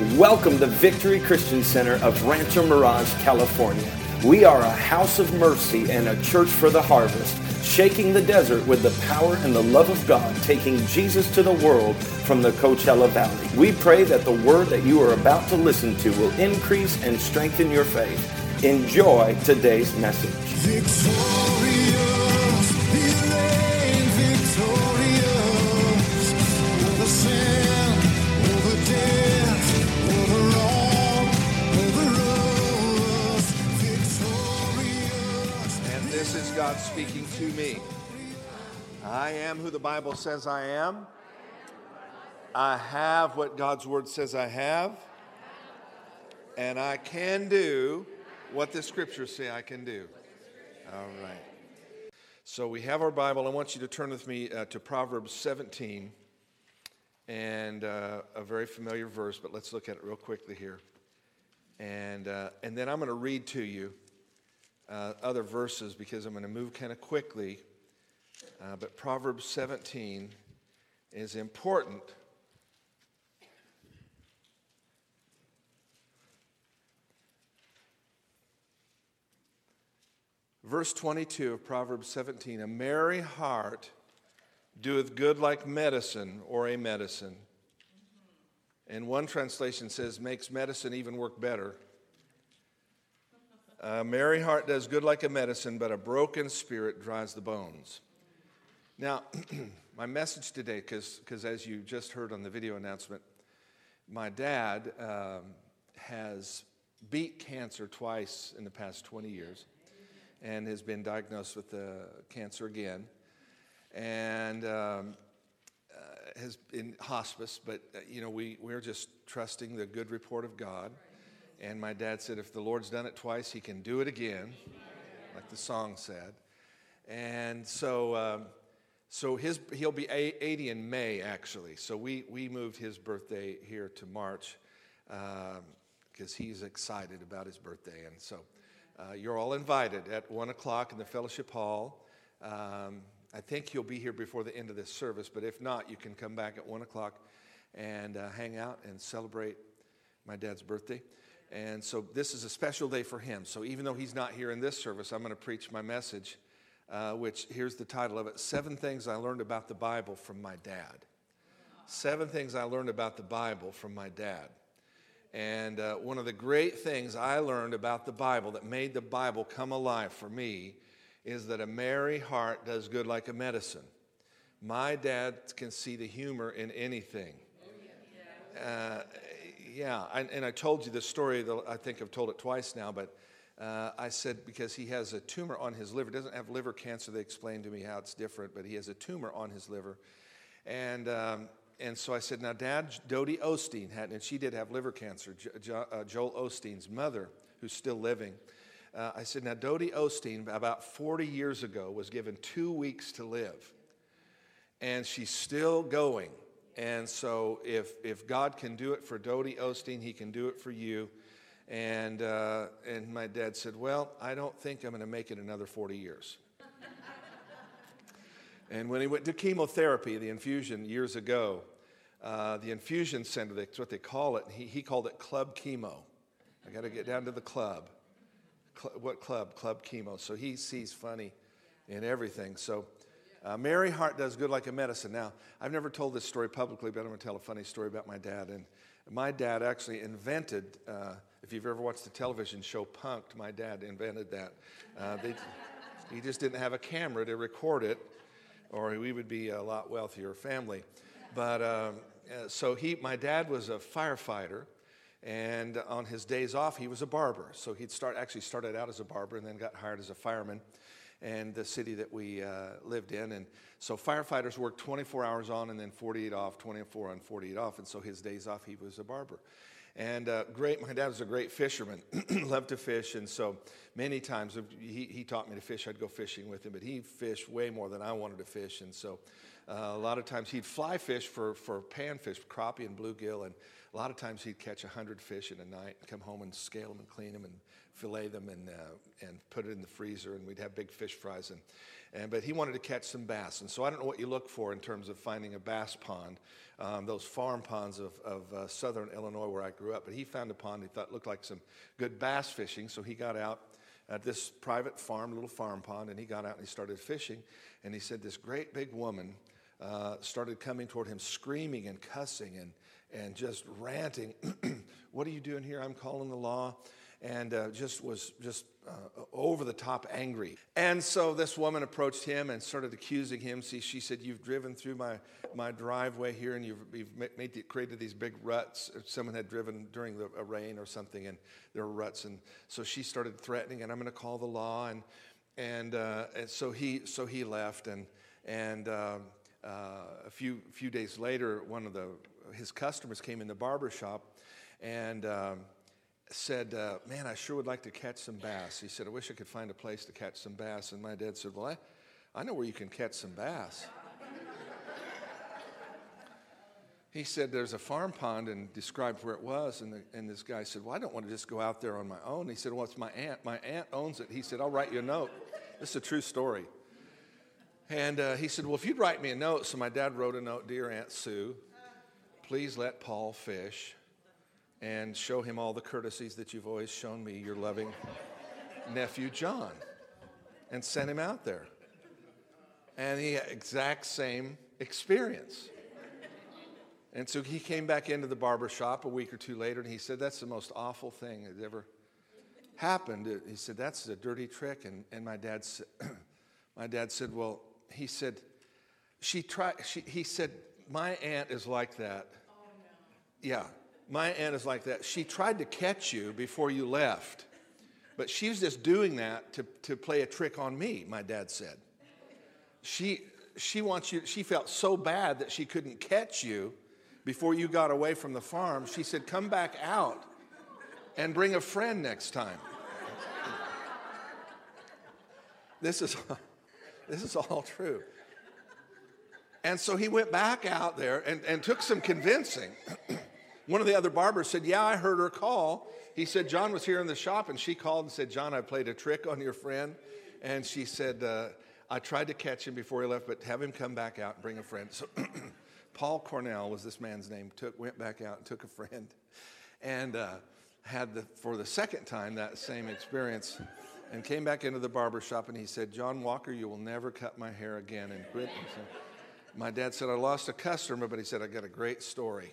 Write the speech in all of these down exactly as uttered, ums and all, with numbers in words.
Welcome to Victory Christian Center of Rancho Mirage, California. We are a house of mercy and a church for the harvest, shaking the desert with the power and the love of God, taking Jesus to the world from the Coachella Valley. We pray that the word that you are about to listen to will increase and strengthen your faith. Enjoy today's message. Victorious, you reign victorious, over sin, over death, over all, over us, victorious. And this is God speaking to me. I am who the Bible says I am. I have what God's word says I have. And I can do what the scriptures say I can do. All right. So we have our Bible. I want you to turn with me uh, to Proverbs seventeen. And uh, a very familiar verse, but let's look at it real quickly here. And, uh, and then I'm going to read to you uh, other verses because I'm going to move kind of quickly. Uh, but Proverbs seventeen is important. Verse twenty-two of Proverbs seventeen, a merry heart doeth good like medicine, or a medicine. And one translation says, makes medicine even work better. A merry heart does good like a medicine, but a broken spirit dries the bones. Now, my message today, because as you just heard on the video announcement, my dad um, has beat cancer twice in the past twenty years. And has been diagnosed with uh, cancer again, and um, uh, has in hospice. But uh, you know, we we're just trusting the good report of God. And my dad said, if the Lord's done it twice, He can do it again, like the song said. And so, um, so his he'll be eighty in May actually. So we we moved his birthday here to March because um, he's excited about his birthday, and so. Uh, you're all invited at one o'clock in the fellowship hall. Um, I think he'll be here before the end of this service, but if not, you can come back at one o'clock and uh, hang out and celebrate my dad's birthday. And so this is a special day for him. So even though he's not here in this service, I'm going to preach my message, uh, which here's the title of it, Seven Things I Learned About the Bible from My Dad. Seven Things I Learned About the Bible from My Dad. And uh, one of the great things I learned about the Bible that made the Bible come alive for me is that a merry heart does good like a medicine. My dad can see the humor in anything. Uh, yeah, and, and I told you this story, I think I've told it twice now, but uh, I said because he has a tumor on his liver. He doesn't have liver cancer. They explained to me how it's different, but he has a tumor on his liver. And... Um, And so I said, now, Dad, Dodie Osteen had, and she did have liver cancer, jo- jo- uh, Joel Osteen's mother, who's still living. Uh, I said, now, Dodie Osteen, about forty years ago, was given two weeks to live. And she's still going. And so if if God can do it for Dodie Osteen, He can do it for you. And, uh, and my dad said, well, I don't think I'm going to make it another forty years. And when he went to chemotherapy, the infusion years ago, uh, the infusion center, that's what they call it, he, he called it club chemo. I got to get down to the club. Cl- what club? Club chemo. So he sees funny in everything. So uh, merry heart does good like a medicine. Now, I've never told this story publicly, but I'm going to tell a funny story about my dad. And my dad actually invented, uh, if you've ever watched the television show Punk'd, my dad invented that. Uh, they, he just didn't have a camera to record it, or we would be a lot wealthier family. But um, uh, so he, my dad was a firefighter, and on his days off, he was a barber. So he'd start actually started out as a barber and then got hired as a fireman in the city that we uh, lived in. And so firefighters worked twenty-four hours on and then forty-eight off, twenty-four on, forty-eight off. And so his days off, he was a barber. And uh, great, my dad was a great fisherman, loved to fish, and so many times he, he taught me to fish. I'd go fishing with him, but he fished way more than I wanted to fish, and so Uh, a lot of times he'd fly fish for, for panfish, crappie and bluegill, and a lot of times he'd catch a hundred fish in a night and come home and scale them and clean them and fillet them and uh, and put it in the freezer, and we'd have big fish fries. And, and but he wanted to catch some bass, and so I don't know what you look for in terms of finding a bass pond, um, those farm ponds of, of uh, southern Illinois where I grew up. But he found a pond he thought looked like some good bass fishing, so he got out at this private farm, little farm pond, and he got out and he started fishing. And he said this great big woman uh, started coming toward him, screaming and cussing and and just ranting. What are you doing here? I'm calling the law. And uh, just was just uh, over the top angry. And so this woman approached him and started accusing him. See, she said, you've driven through my, my driveway here, and you've, you've made created these big ruts. Someone had driven during the, a rain or something, and there were ruts. And so she started threatening, and I'm going to call the law. And and, uh, and so he so he left. And and uh, uh, a few few days later, one of the his customers came in the barber shop, and um, said, uh, man, I sure would like to catch some bass. He said, I wish I could find a place to catch some bass. And my dad said, well, I, I know where you can catch some bass. He said, there's a farm pond, and described where it was. And, the, and this guy said, well, I don't want to just go out there on my own. He said, well, it's my aunt. My aunt owns it. He said, I'll write you a note. This is a true story. And uh, he said, well, if you'd write me a note. So my dad wrote a note, dear Aunt Sue, please let Paul fish and show him all the courtesies that you've always shown me, your loving nephew, John, and sent him out there. And he had exact same experience. And so he came back into the barber shop a week or two later, and he said, that's the most awful thing that ever happened. He said, that's a dirty trick. And, and my dad said, my dad said, well, he said, she tried, she, he said, my aunt is like that. Oh, no. Yeah. My aunt is like that. She tried to catch you before you left, but she was just doing that to, to play a trick on me, my dad said. She, she wants you, she felt so bad that she couldn't catch you before you got away from the farm. She said, come back out and bring a friend next time. This is, this is all true. And so he went back out there and, and took some convincing. One of the other barbers said, yeah, I heard her call. He said, John was here in the shop, and she called and said, John, I played a trick on your friend. And she said, uh, I tried to catch him before he left, but have him come back out and bring a friend. So Paul Cornell was this man's name, took, went back out and took a friend, and uh, had, the, for the second time, that same experience, and came back into the barber shop, and he said, John Walker, you will never cut my hair again, and quit. And so my dad said, I lost a customer, but he said, I got a great story.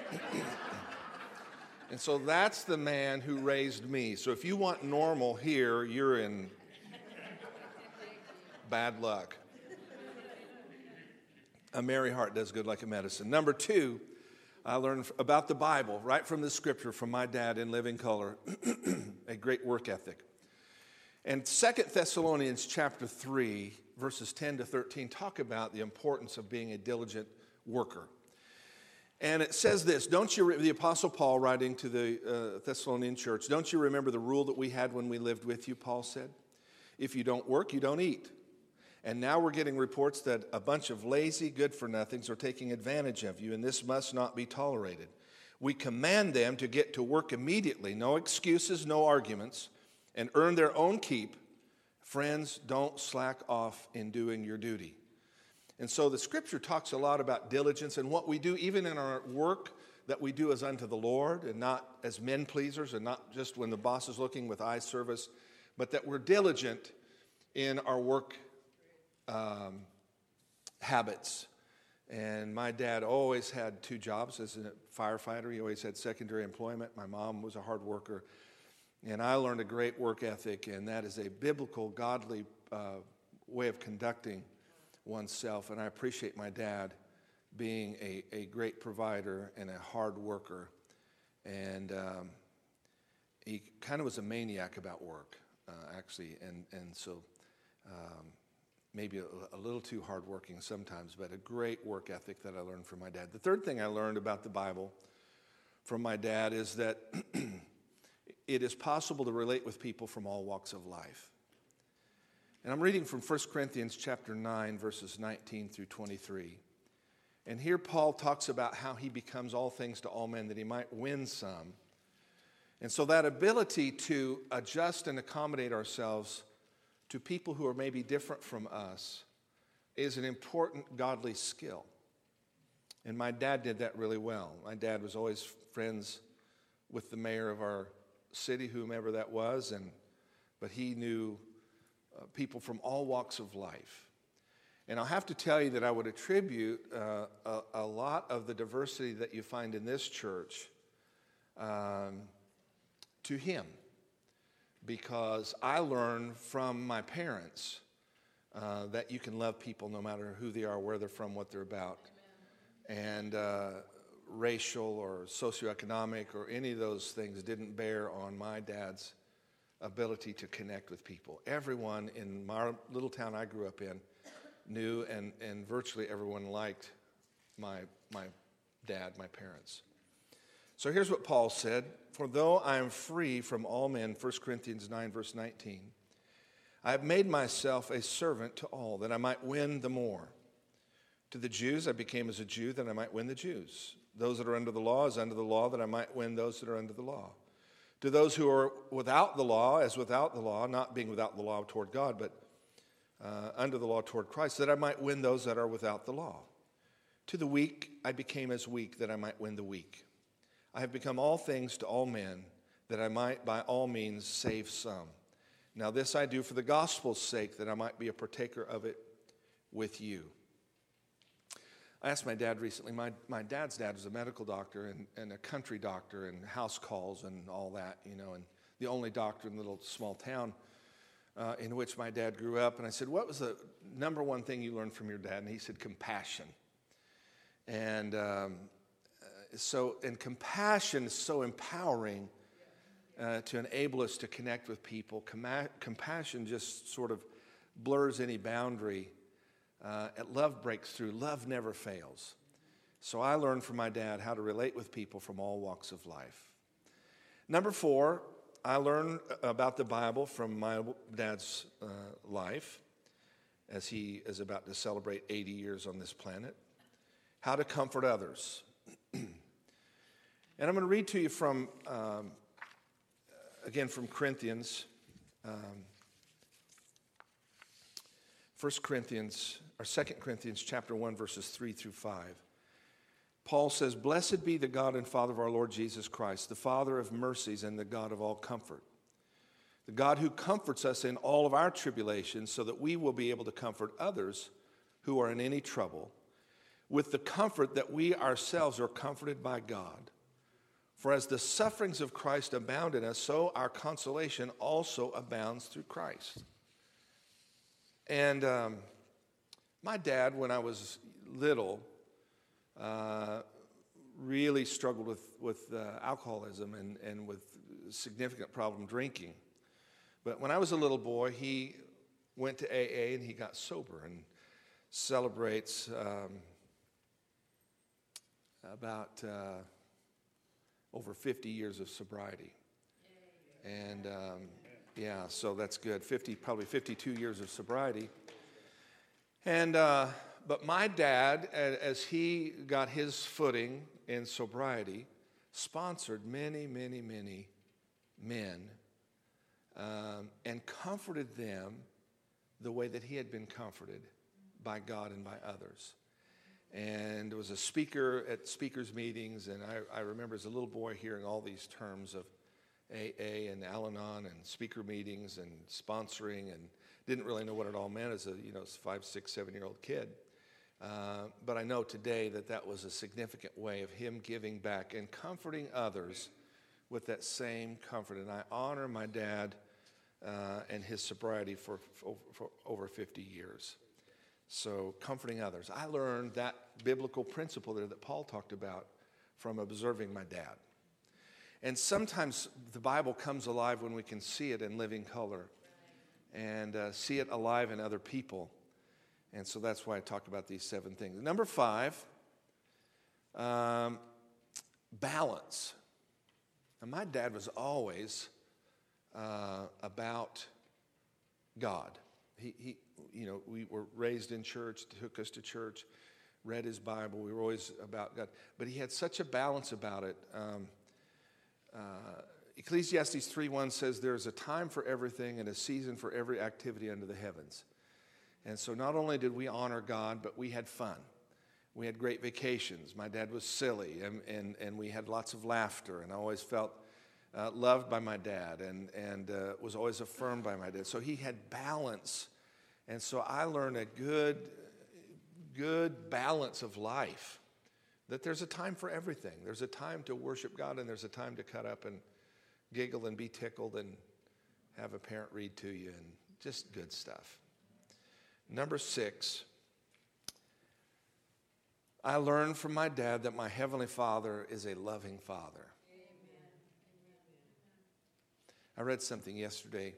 And so that's the man who raised me. So if you want normal here, you're in bad luck. A merry heart does good like a medicine. Number two, I learned about the Bible right from the scripture from my dad in living color, a great work ethic. And Second Thessalonians chapter three, verses ten to thirteen, talk about the importance of being a diligent worker. And it says this, don't you, re- the Apostle Paul writing to the uh, Thessalonian church, don't you remember the rule that we had when we lived with you, Paul said? If you don't work, you don't eat. And now we're getting reports that a bunch of lazy good-for-nothings are taking advantage of you, and this must not be tolerated. We command them to get to work immediately, no excuses, no arguments, and earn their own keep. Friends, don't slack off in doing your duty. And so the scripture talks a lot about diligence and what we do, even in our work, that we do as unto the Lord and not as men pleasers and not just when the boss is looking with eye service, but that we're diligent in our work um, habits. And my dad always had two jobs as a firefighter. He always had secondary employment. My mom was a hard worker. And I learned a great work ethic, and that is a biblical, godly uh, way of conducting oneself. And I appreciate my dad being a, a great provider and a hard worker. And um, he kind of was a maniac about work, uh, actually. And, and so um, maybe a, a little too hardworking sometimes, but a great work ethic that I learned from my dad. The third thing I learned about the Bible from my dad is that it is possible to relate with people from all walks of life. And I'm reading from First Corinthians chapter nine, verses nineteen through twenty-three. And here Paul talks about how he becomes all things to all men, that he might win some. And so that ability to adjust and accommodate ourselves to people who are maybe different from us is an important godly skill. And my dad did that really well. My dad was always friends with the mayor of our city, whomever that was, and but he knew uh, people from all walks of life. And I'll have to tell you that I would attribute uh, a, a lot of the diversity that you find in this church um, to him, because I learned from my parents uh, that you can love people no matter who they are, where they're from, what they're about. Amen. And uh, racial or socioeconomic or any of those things didn't bear on my dad's ability to connect with people. Everyone in my little town I grew up in knew, and, and virtually everyone liked my, my dad, my parents. So here's what Paul said: "For though I am free from all men," First Corinthians nine, verse nineteen, "I have made myself a servant to all, that I might win the more. To the Jews I became as a Jew, that I might win the Jews. Those that are under the law as under the law, that I might win those that are under the law. To those who are without the law as without the law, not being without the law toward God, but uh, under the law toward Christ, that I might win those that are without the law. To the weak I became as weak, that I might win the weak. I have become all things to all men, that I might by all means save some. Now this I do for the gospel's sake, that I might be a partaker of it with you." I asked my dad recently. My, my dad's dad was a medical doctor and, and a country doctor and house calls and all that, you know, and the only doctor in the little small town uh, in which my dad grew up. And I said, "What was the number one thing you learned from your dad?" And he said, "Compassion." And um, so, and compassion is so empowering uh, to enable us to connect with people. Com- compassion just sort of blurs any boundary. Uh, love breaks through. Love never fails. So I learned from my dad how to relate with people from all walks of life. Number four, I learned about the Bible from my dad's uh, life, as he is about to celebrate eighty years on this planet. How to comfort others. And I'm going to read to you from, um, again, from Corinthians, um, First Corinthians, or Second Corinthians chapter one, verses three through five. Paul says, "Blessed be the God and Father of our Lord Jesus Christ, the Father of mercies and the God of all comfort. The God who comforts us in all of our tribulations, so that we will be able to comfort others who are in any trouble, with the comfort that we ourselves are comforted by God. For as the sufferings of Christ abound in us, so our consolation also abounds through Christ." And um, my dad, when I was little, uh, really struggled with, with uh, alcoholism and, and with significant problem drinking. But when I was a little boy, he went to A A and he got sober and celebrates um, about uh, over fifty years of sobriety. And um, yeah, so that's good. fifty, probably fifty-two years of sobriety. And uh, but my dad, as he got his footing in sobriety, sponsored many, many, many men um, and comforted them the way that he had been comforted by God and by others. And was a speaker at speakers' meetings, and I, I remember as a little boy hearing all these terms of A A and Al-Anon and speaker meetings and sponsoring, and didn't really know what it all meant as a you know five, six, seven-year-old kid. Uh, but I know today that that was a significant way of him giving back and comforting others with that same comfort. And I honor my dad uh, and his sobriety for, for, for over fifty years. So comforting others. I learned that biblical principle there that Paul talked about from observing my dad. And sometimes the Bible comes alive when we can see it in living color and uh, see it alive in other people. And so that's why I talk about these seven things. Number five, um, balance. Now, my dad was always uh, about God. he, he, you know, we were raised in church, took us to church, read his Bible. We were always about God. But he had such a balance about it. Um, uh, Ecclesiastes three one says, there's a time for everything and a season for every activity under the heavens. And so not only did we honor God, but we had fun. We had great vacations. My dad was silly, and, and, and we had lots of laughter, and I always felt uh, loved by my dad and, and uh, was always affirmed by my dad. So he had balance, and so I learned a good, good balance of life, that there's a time for everything. There's a time to worship God, and there's a time to cut up and giggle and be tickled and have a parent read to you, and just good stuff. Number six, I learned from my dad that my Heavenly Father is a loving Father. Amen. I read something yesterday.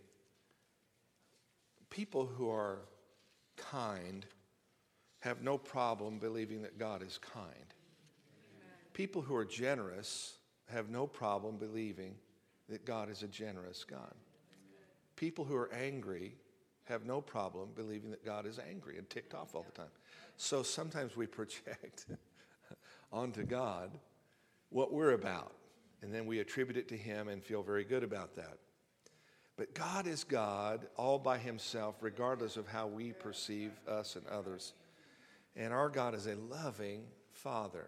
People who are kind have no problem believing that God is kind. People who are generous have no problem believing that God is a generous God. People who are angry have no problem believing that God is angry and ticked off all the time. So sometimes we project onto God what we're about, and then we attribute it to him and feel very good about that. But God is God all by himself, regardless of how we perceive us and others. And our God is a loving Father.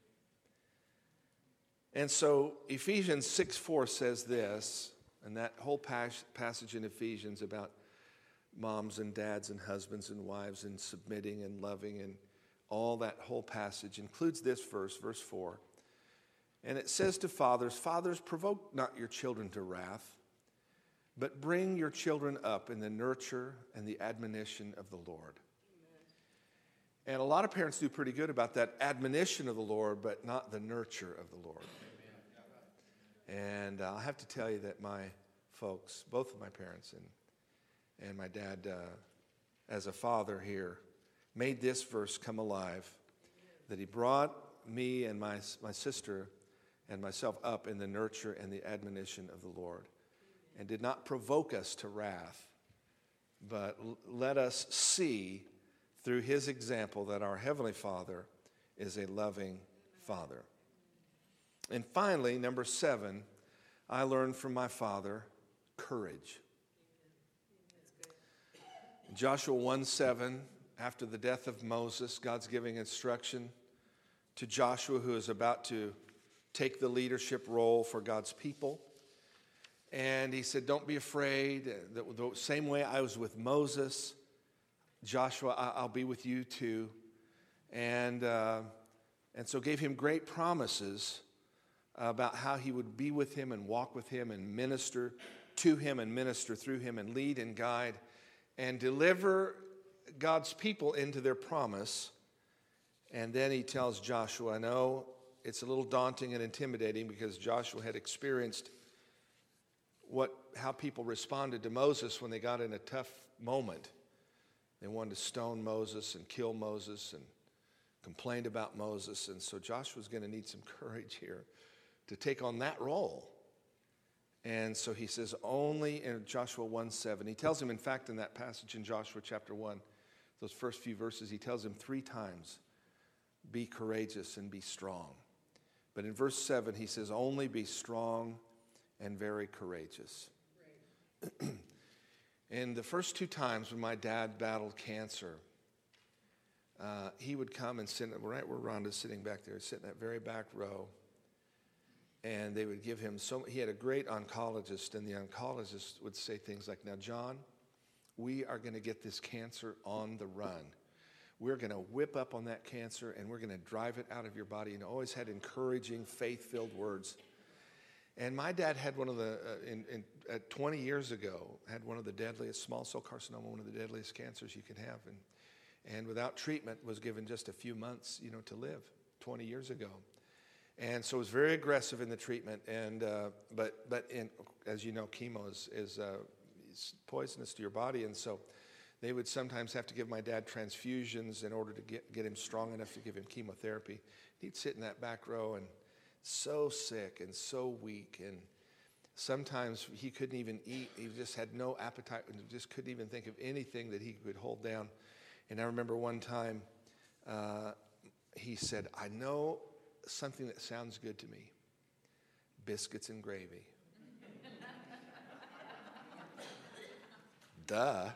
And so Ephesians six four says this, and that whole pas- passage in Ephesians about moms and dads and husbands and wives and submitting and loving, and all that whole passage includes this verse, verse four. And it says to fathers, fathers, provoke not your children to wrath, but bring your children up in the nurture and the admonition of the Lord. Amen. And a lot of parents do pretty good about that admonition of the Lord, but not the nurture of the Lord. Amen. And uh, I'll have to tell you that my folks, both of my parents and And my dad, uh, as a father here, made this verse come alive, that he brought me and my, my sister and myself up in the nurture and the admonition of the Lord, and did not provoke us to wrath, but l- let us see through his example that our Heavenly Father is a loving Father. And finally, number seven, I learned from my father courage. Joshua one seven, after the death of Moses, God's giving instruction to Joshua, who is about to take the leadership role for God's people. And he said, don't be afraid. The, the same way I was with Moses, Joshua, I, I'll be with you too. And, uh, and so gave him great promises about how he would be with him and walk with him and minister to him and minister through him and lead and guide and deliver God's people into their promise. And then he tells Joshua, I know it's a little daunting and intimidating because Joshua had experienced what how people responded to Moses when they got in a tough moment. They wanted to stone Moses and kill Moses and complained about Moses. And so Joshua's going to need some courage here to take on that role. And so he says, only in Joshua one seven, he tells him, in fact, in that passage in Joshua chapter one, those first few verses, he tells him three times, be courageous and be strong. But in verse seven, he says, only be strong and very courageous. And the first two times when my dad battled cancer, uh, he would come and sit right where Rhonda's sitting back there, sit in that very back row. And they would give him so, he had a great oncologist, and the oncologist would say things like, now, John, we are going to get this cancer on the run. We're going to whip up on that cancer, and we're going to drive it out of your body. And always had encouraging, faith-filled words. And my dad had one of the, uh, in, in, uh, twenty years ago, had one of the deadliest, small cell carcinoma, one of the deadliest cancers you can have. And, and without treatment was given just a few months, you know, to live twenty years ago. And so it was very aggressive in the treatment, and uh, but but in, as you know, chemo is, is, uh, is poisonous to your body, and so they would sometimes have to give my dad transfusions in order to get, get him strong enough to give him chemotherapy. He'd sit in that back row and so sick and so weak, and sometimes he couldn't even eat. He just had no appetite and just couldn't even think of anything that he could hold down. And I remember one time uh, he said, I know something that sounds good to me. Biscuits and gravy. Duh.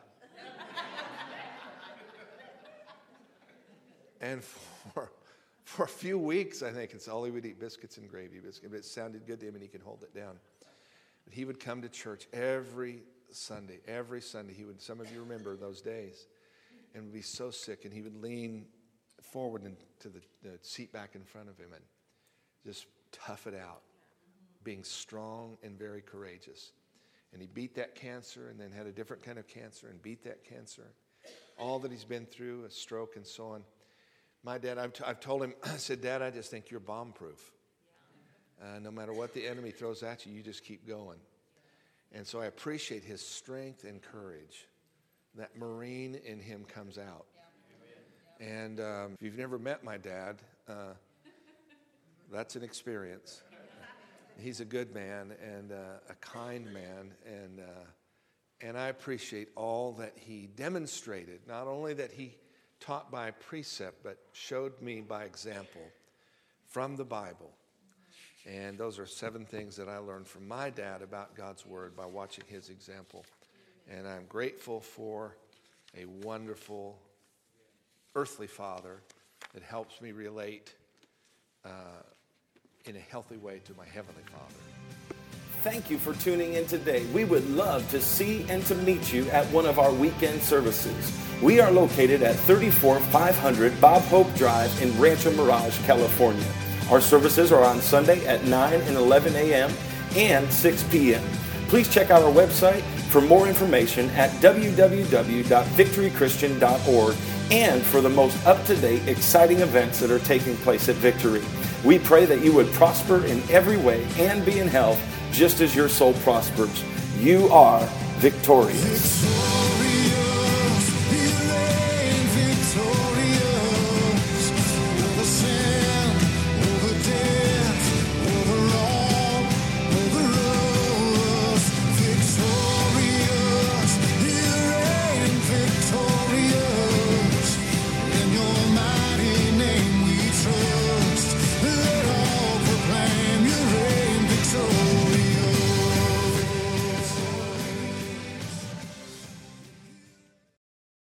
And for for a few weeks, I think it's all he would eat, biscuits and gravy. Biscuit. It sounded good to him, and he could hold it down. But he would come to church every Sunday. Every Sunday, he would. Some of you remember those days, and would be so sick, and he would lean forward into the, the seat back in front of him and just tough it out, being strong and very courageous. And he beat that cancer, and then had a different kind of cancer, and beat that cancer. All that he's been through, a stroke and so on. My dad, I've, t- I've told him, I said, Dad, I just think you're bomb-proof. Uh, no matter what the enemy throws at you, you just keep going. And so I appreciate his strength and courage. That Marine in him comes out. And um, if you've never met my dad, uh, that's an experience. He's a good man and uh, a kind man. And, uh, and I appreciate all that he demonstrated, not only that he taught by precept, but showed me by example from the Bible. And those are seven things that I learned from my dad about God's Word by watching his example. And I'm grateful for a wonderful earthly father that helps me relate uh, in a healthy way to my heavenly Father. Thank you for tuning in today. We would love to see and to meet you at one of our weekend services. We are located at thirty-four five hundred Bob Hope Drive in Rancho Mirage, California. Our services are on Sunday at nine and eleven a.m. and six p.m. Please check out our website for more information at w w w dot victory christian dot org and for the most up-to-date, exciting events that are taking place at Victory. We pray that you would prosper in every way and be in health just as your soul prospers. You are victorious.